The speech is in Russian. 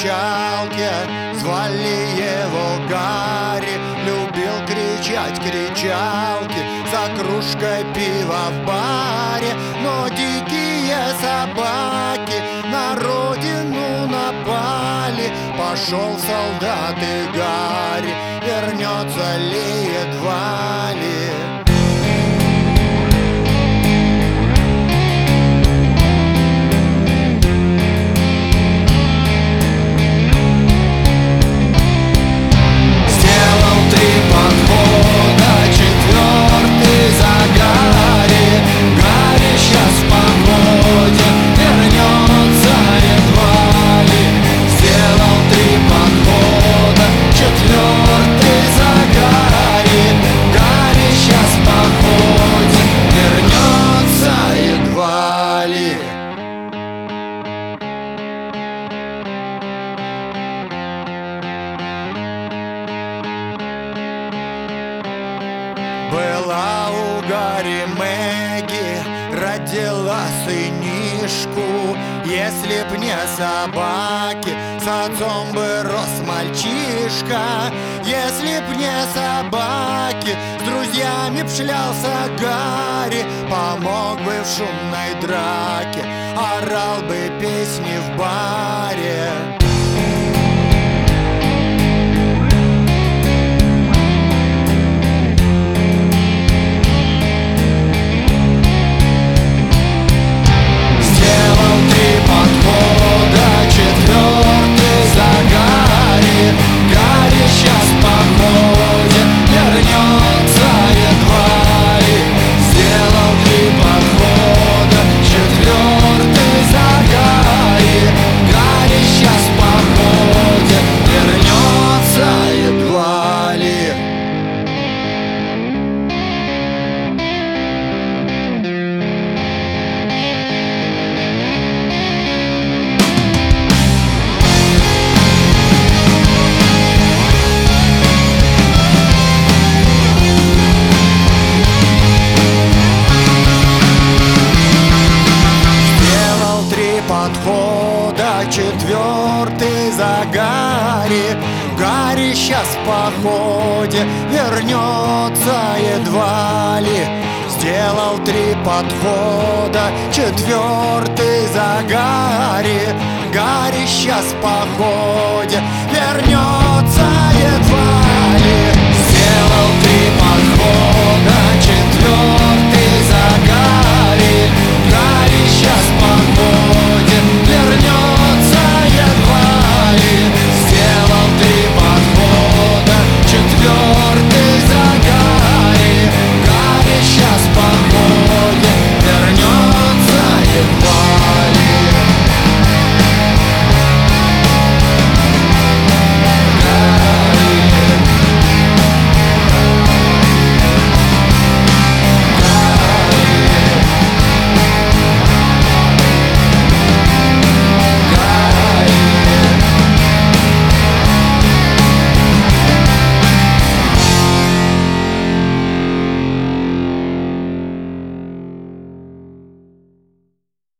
кричалке, звали его Гарри. Любил кричать кричалки за кружкой пива в баре. Но дикие собаки на родину напали. Пошел в солдаты Гарри, вернется ли едва ли. Была у Гарри Мэгги, родила сынишку. Если б не собаки, с отцом бы рос мальчишка. Если б не собаки, с друзьями б шлялся Гарри. Помог бы в шумной драке, орал бы песни в баре. Четвертый за Гарри. Гарри сейчас в походе вернется едва ли. Сделал 3 подхода, четвертый за Гарри. Гарри сейчас в походе вернется.